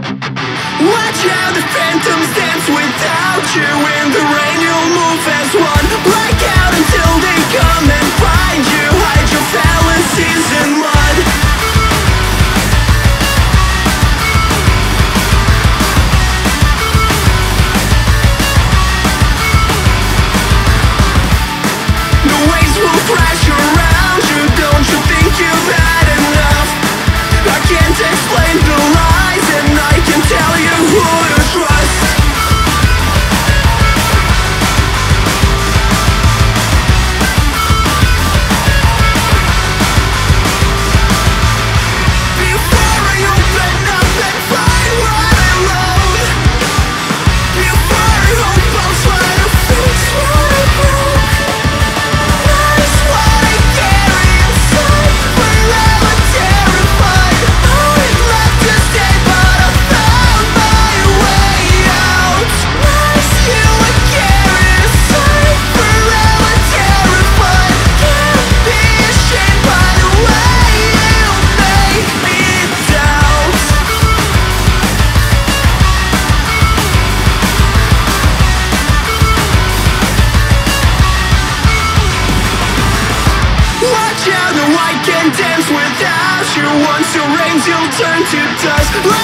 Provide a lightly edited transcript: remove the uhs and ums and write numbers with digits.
Watch how the phantoms dance without you. In the rain you'll move as one. Black out until they come and find you. Hide your fallacies in mud. The waves will crash around you. Don't you think you've had enough? I can't explain the lies, and I can tell you who to trust. Before I open up and find what I love, before I hope I'll try to fix what I broke, that's what I carry inside, forever terrified. I'd left to stay, but I found my way out. Lies you would carry inside, forever terrified. Can't be ashamed by the way you make me doubt. Watch how the light can dance without you. Once it rains, you'll turn to dust.